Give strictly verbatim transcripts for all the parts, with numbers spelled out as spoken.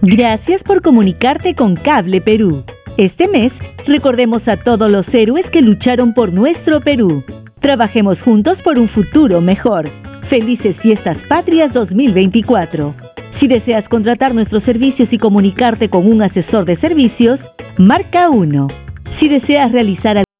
Gracias por comunicarte con Cable Perú. Este mes, recordemos a todos los héroes que lucharon por nuestro Perú. Trabajemos juntos por un futuro mejor. Felices Fiestas Patrias dos mil veinticuatro. Si deseas contratar nuestros servicios y comunicarte con un asesor de servicios, marca uno. Si deseas realizar algo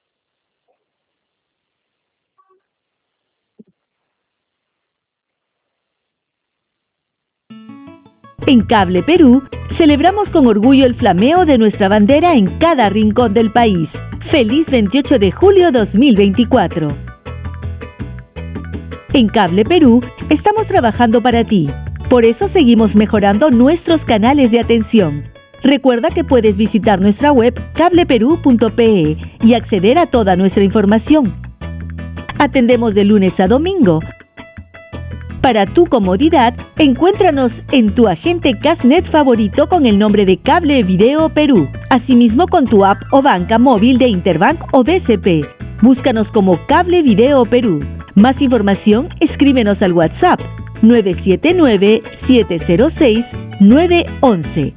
en Cable Perú, celebramos con orgullo el flameo de nuestra bandera en cada rincón del país. ¡Feliz veintiocho de julio dos mil veinticuatro! En Cable Perú, estamos trabajando para ti. Por eso seguimos mejorando nuestros canales de atención. Recuerda que puedes visitar nuestra web cable perú punto pe y acceder a toda nuestra información. Atendemos de lunes a domingo. Para tu comodidad, encuéntranos en tu agente Casnet favorito con el nombre de Cable Video Perú, asimismo con tu app o banca móvil de Interbank o B C P. Búscanos como Cable Video Perú. Más información, escríbenos al WhatsApp nueve siete nueve, siete cero seis, nueve uno uno.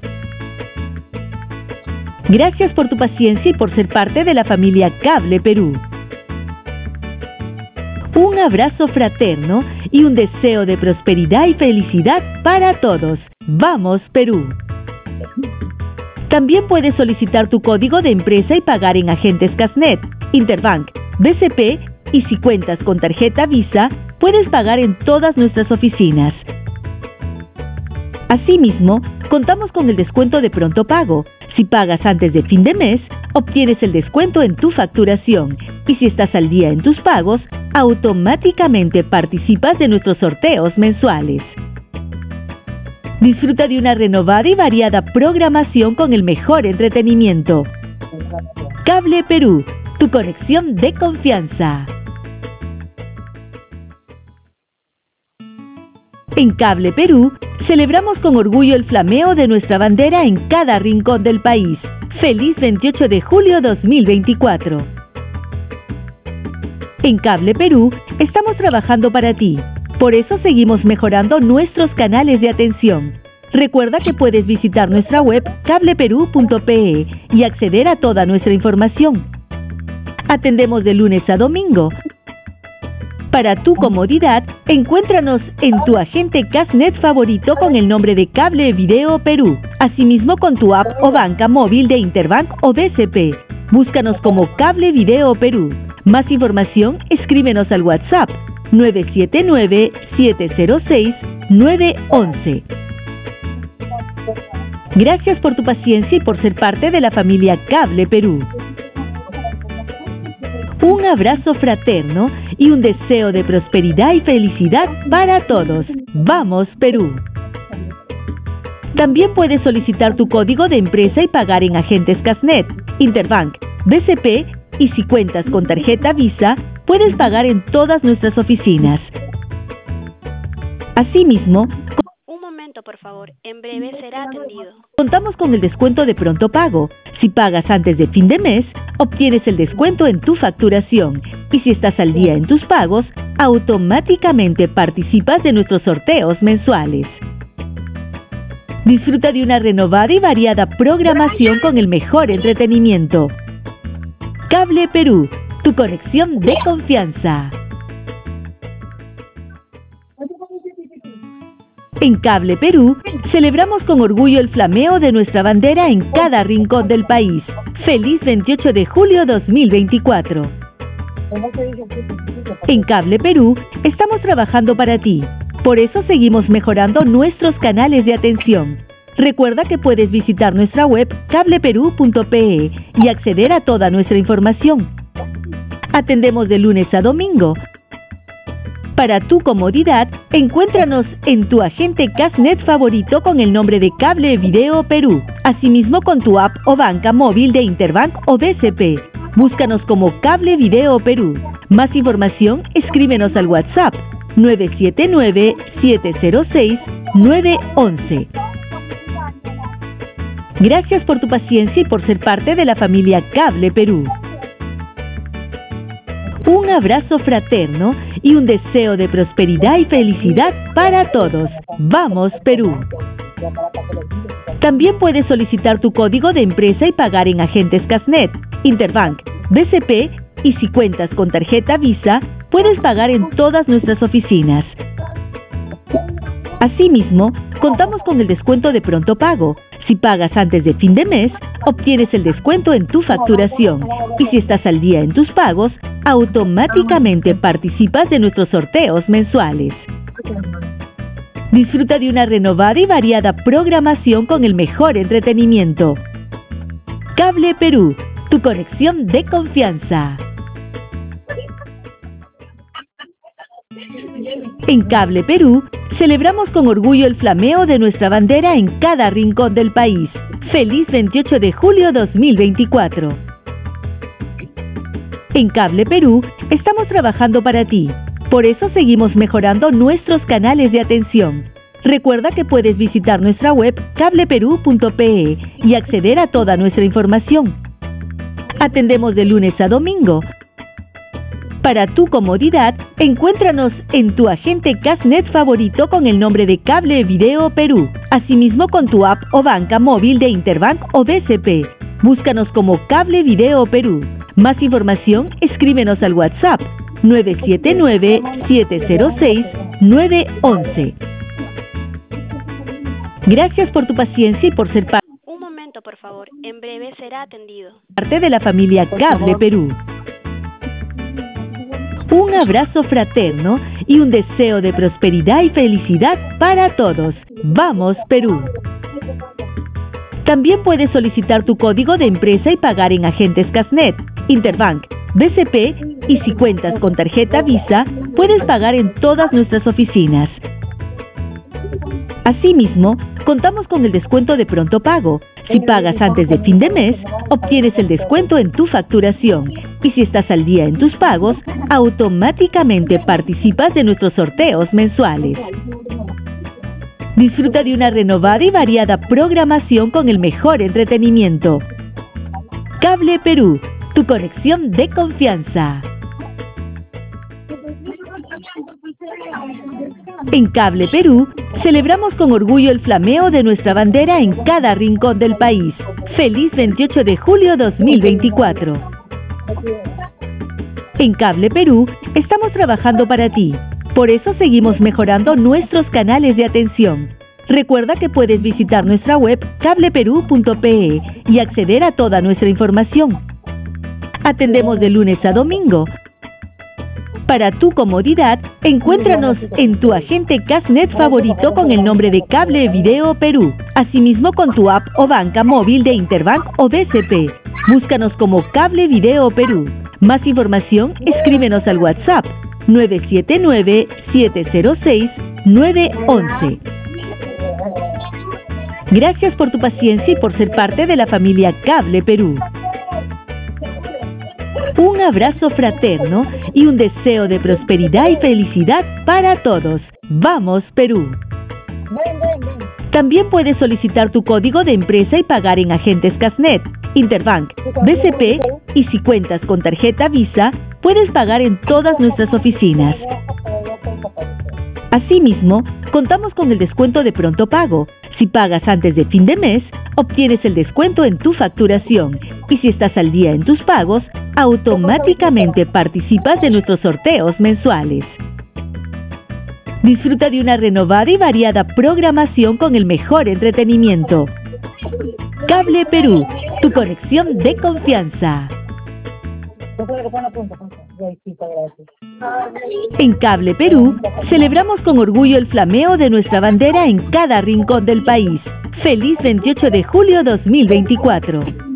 Gracias por tu paciencia y por ser parte de la familia Cable Perú. Un abrazo fraterno y un deseo de prosperidad y felicidad para todos. ¡Vamos, Perú! También puedes solicitar tu código de empresa y pagar en agentes Casnet, Interbank, B C P y si cuentas con tarjeta Visa, puedes pagar en todas nuestras oficinas. Asimismo, contamos con el descuento de pronto pago. Si pagas antes de fin de mes, obtienes el descuento en tu facturación. Y si estás al día en tus pagos, automáticamente participas de nuestros sorteos mensuales. Disfruta de una renovada y variada programación con el mejor entretenimiento. Cable Perú, tu conexión de confianza. En Cable Perú, celebramos con orgullo el flameo de nuestra bandera en cada rincón del país. ¡Feliz veintiocho de julio dos mil veinticuatro! En Cable Perú, estamos trabajando para ti. Por eso seguimos mejorando nuestros canales de atención. Recuerda que puedes visitar nuestra web cable perú punto pe y acceder a toda nuestra información. Atendemos de lunes a domingo. Para tu comodidad, encuéntranos en tu agente Casnet favorito con el nombre de Cable Video Perú, asimismo con tu app o banca móvil de Interbank o B C P. Búscanos como Cable Video Perú. Más información, escríbenos al WhatsApp nueve siete nueve, siete cero seis, nueve uno uno. Gracias por tu paciencia y por ser parte de la familia Cable Perú. Un abrazo fraterno y un deseo de prosperidad y felicidad para todos. ¡Vamos, Perú! También puedes solicitar tu código de empresa y pagar en agentes Casnet, Interbank, B C P y si cuentas con tarjeta Visa, puedes pagar en todas nuestras oficinas. Asimismo, Un momento, por favor. En breve será atendido. Contamos con el descuento de pronto pago. Si pagas antes de fin de mes, obtienes el descuento en tu facturación. Y si estás al día en tus pagos, automáticamente participas de nuestros sorteos mensuales. Disfruta de una renovada y variada programación con el mejor entretenimiento. Cable Perú, tu conexión de confianza. En Cable Perú, celebramos con orgullo el flameo de nuestra bandera en cada rincón del país. ¡Feliz veintiocho de julio dos mil veinticuatro! En Cable Perú, estamos trabajando para ti. Por eso seguimos mejorando nuestros canales de atención. Recuerda que puedes visitar nuestra web cable perú punto pe y acceder a toda nuestra información. Atendemos de lunes a domingo. Para tu comodidad, encuéntranos en tu agente Casnet favorito con el nombre de Cable Video Perú, asimismo con tu app o banca móvil de Interbank o B C P. Búscanos como Cable Video Perú. Más información, escríbenos al WhatsApp nueve siete nueve, siete cero seis, nueve uno uno. Gracias por tu paciencia y por ser parte de la familia Cable Perú. Un abrazo fraterno y un deseo de prosperidad y felicidad para todos. ¡Vamos, Perú! También puedes solicitar tu código de empresa y pagar en agentes Casnet, Interbank, B C P y si cuentas con tarjeta Visa, puedes pagar en todas nuestras oficinas. Asimismo, contamos con el descuento de pronto pago. Si pagas antes de fin de mes, obtienes el descuento en tu facturación. Y si estás al día en tus pagos, automáticamente participas de nuestros sorteos mensuales. Disfruta de una renovada y variada programación con el mejor entretenimiento. Cable Perú, tu conexión de confianza. En Cable Perú, celebramos con orgullo el flameo de nuestra bandera en cada rincón del país. ¡Feliz veintiocho de julio dos mil veinticuatro! En Cable Perú, estamos trabajando para ti. Por eso seguimos mejorando nuestros canales de atención. Recuerda que puedes visitar nuestra web cable perú punto pe y acceder a toda nuestra información. Atendemos de lunes a domingo. Para tu comodidad, encuéntranos en tu agente Casnet favorito con el nombre de Cable Video Perú. Asimismo con tu app o banca móvil de Interbank o B C P. Búscanos como Cable Video Perú. Más información, escríbenos al WhatsApp nueve siete nueve, siete cero seis, nueve uno uno. Gracias por tu paciencia y por ser parte Un momento, por favor. En breve será atendido. de la familia Cable Perú. Un abrazo fraterno y un deseo de prosperidad y felicidad para todos. ¡Vamos, Perú! También puedes solicitar tu código de empresa y pagar en agentes Casnet, Interbank, B C P y si cuentas con tarjeta Visa, puedes pagar en todas nuestras oficinas. Asimismo, contamos con el descuento de pronto pago. Si pagas antes de fin de mes, obtienes el descuento en tu facturación. Y si estás al día en tus pagos, automáticamente participas de nuestros sorteos mensuales. Disfruta de una renovada y variada programación con el mejor entretenimiento. Cable Perú, tu conexión de confianza. En Cable Perú, celebramos con orgullo el flameo de nuestra bandera en cada rincón del país. ¡Feliz veintiocho de julio dos mil veinticuatro! En Cable Perú, estamos trabajando para ti. Por eso seguimos mejorando nuestros canales de atención. Recuerda que puedes visitar nuestra web cable perú punto pe y acceder a toda nuestra información. Atendemos de lunes a domingo. Para tu comodidad, encuéntranos en tu agente Casnet favorito con el nombre de Cable Video Perú. Asimismo con tu app o banca móvil de Interbank o B C P. Búscanos como Cable Video Perú. Más información, escríbenos al WhatsApp nueve siete nueve, siete cero seis, nueve uno uno. Gracias por tu paciencia y por ser parte de la familia Cable Perú. Un abrazo fraterno y un deseo de prosperidad y felicidad para todos. ¡Vamos, Perú! También puedes solicitar tu código de empresa y pagar en agentes Casnet, Interbank, B C P y si cuentas con tarjeta Visa, puedes pagar en todas nuestras oficinas. Asimismo, contamos con el descuento de pronto pago. Si pagas antes de fin de mes, obtienes el descuento en tu facturación. Y si estás al día en tus pagos, automáticamente participas de nuestros sorteos mensuales. Disfruta de una renovada y variada programación con el mejor entretenimiento. Cable Perú, tu conexión de confianza. En Cable Perú, celebramos con orgullo el flameo de nuestra bandera en cada rincón del país. ¡Feliz veintiocho de julio dos mil veinticuatro!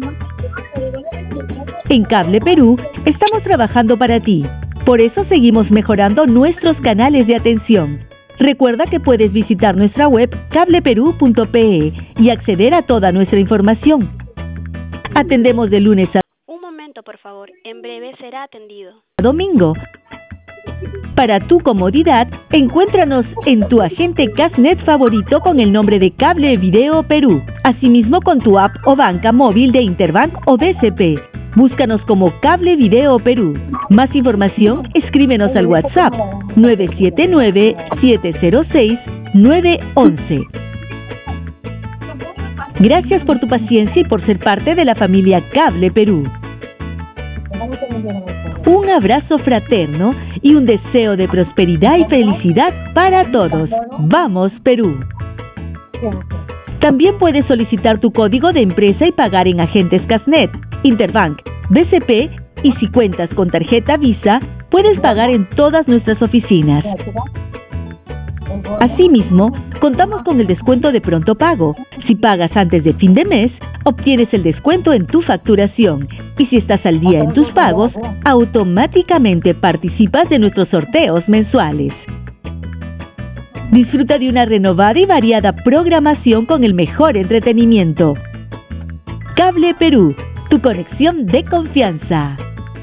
En Cable Perú, estamos trabajando para ti. Por eso seguimos mejorando nuestros canales de atención. Recuerda que puedes visitar nuestra web cable perú punto pe y acceder a toda nuestra información. Atendemos de lunes a Un momento, por favor. En breve será atendido. domingo. Para tu comodidad, encuéntranos en tu agente Casnet favorito con el nombre de Cable Video Perú. Asimismo con tu app o banca móvil de Interbank o B C P. Búscanos como Cable Video Perú. Más información, escríbenos al WhatsApp nueve siete nueve, siete cero seis, nueve uno uno. Gracias por tu paciencia y por ser parte de la familia Cable Perú. Un abrazo fraterno y un deseo de prosperidad y felicidad para todos. ¡Vamos, Perú! También puedes solicitar tu código de empresa y pagar en agentes Casnet, Interbank, B C P y si cuentas con tarjeta Visa, puedes pagar en todas nuestras oficinas. Asimismo, contamos con el descuento de pronto pago. Si pagas antes de fin de mes, obtienes el descuento en tu facturación. Y si estás al día en tus pagos, automáticamente participas de nuestros sorteos mensuales. Disfruta de una renovada y variada programación con el mejor entretenimiento. Cable Perú, tu conexión de confianza.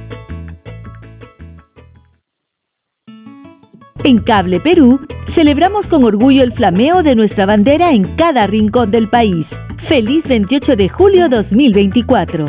En Cable Perú, celebramos con orgullo el flameo de nuestra bandera en cada rincón del país. ¡Feliz veintiocho de julio dos mil veinticuatro!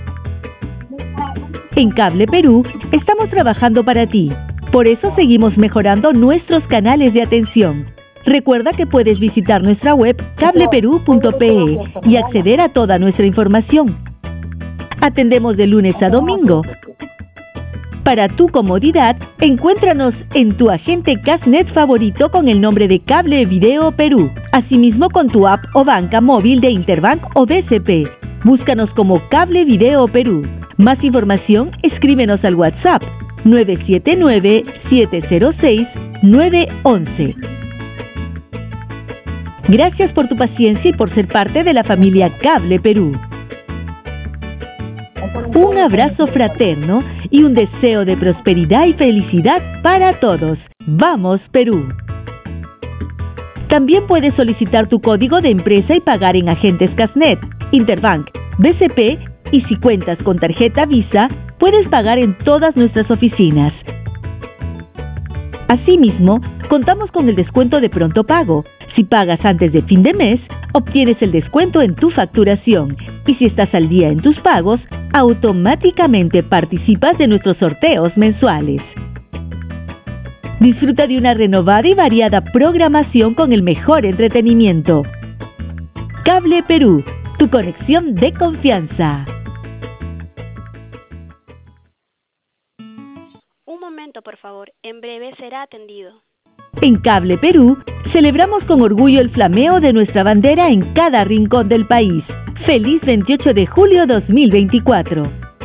En Cable Perú, estamos trabajando para ti. Por eso seguimos mejorando nuestros canales de atención. Recuerda que puedes visitar nuestra web cable perú punto pe e y acceder a toda nuestra información. Atendemos de lunes a domingo. Para tu comodidad, encuéntranos en tu agente Casnet favorito con el nombre de Cable Video Perú. Asimismo con tu app o banca móvil de Interbank o B C P. Búscanos como Cable Video Perú. Más información, escríbenos al WhatsApp nueve siete nueve, siete cero seis, nueve uno uno. Gracias por tu paciencia y por ser parte de la familia Cable Perú. Un abrazo fraterno y un deseo de prosperidad y felicidad para todos. ¡Vamos, Perú! También puedes solicitar tu código de empresa y pagar en agentes Casnet, Interbank, B C P y si cuentas con tarjeta Visa, puedes pagar en todas nuestras oficinas. Asimismo, contamos con el descuento de pronto pago. Si pagas antes de fin de mes, obtienes el descuento en tu facturación. Y si estás al día en tus pagos, automáticamente participas de nuestros sorteos mensuales. Disfruta de una renovada y variada programación con el mejor entretenimiento. Cable Perú, tu conexión de confianza. Un momento, por favor. En breve será atendido. En Cable Perú, celebramos con orgullo el flameo de nuestra bandera en cada rincón del país. ¡Feliz veintiocho de julio dos mil veinticuatro!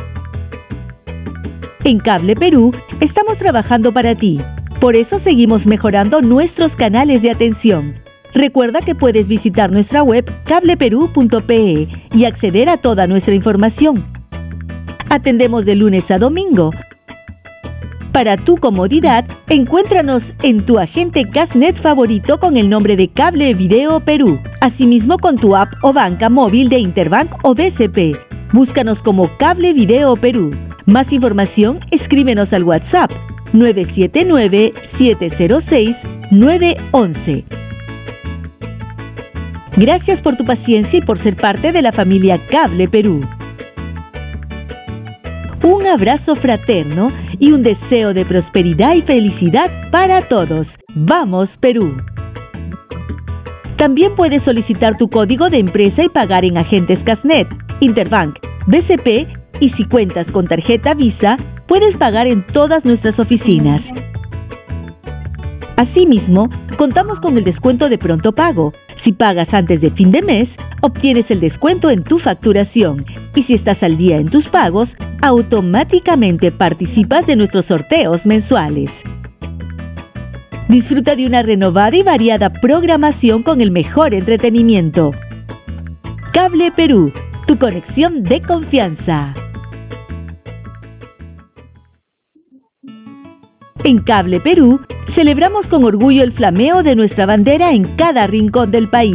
En Cable Perú, estamos trabajando para ti. Por eso seguimos mejorando nuestros canales de atención. Recuerda que puedes visitar nuestra web cable perú punto pe e y acceder a toda nuestra información. Atendemos de lunes a domingo. Para tu comodidad, encuéntranos en tu agente Casnet favorito con el nombre de Cable Video Perú. Asimismo con tu app o banca móvil de Interbank o B C P. Búscanos como Cable Video Perú. Más información, escríbenos al WhatsApp nueve siete nueve, siete cero seis, nueve uno uno. Gracias por tu paciencia y por ser parte de la familia Cable Perú. Un abrazo fraterno y un deseo de prosperidad y felicidad para todos. ¡Vamos, Perú! También puedes solicitar tu código de empresa y pagar en agentes Casnet, Interbank, B C P y si cuentas con tarjeta Visa, puedes pagar en todas nuestras oficinas. Asimismo, contamos con el descuento de pronto pago. Si pagas antes de fin de mes, obtienes el descuento en tu facturación. Y si estás al día en tus pagos, automáticamente participas de nuestros sorteos mensuales. Disfruta de una renovada y variada programación con el mejor entretenimiento. Cable Perú, tu conexión de confianza. En Cable Perú, celebramos con orgullo el flameo de nuestra bandera en cada rincón del país.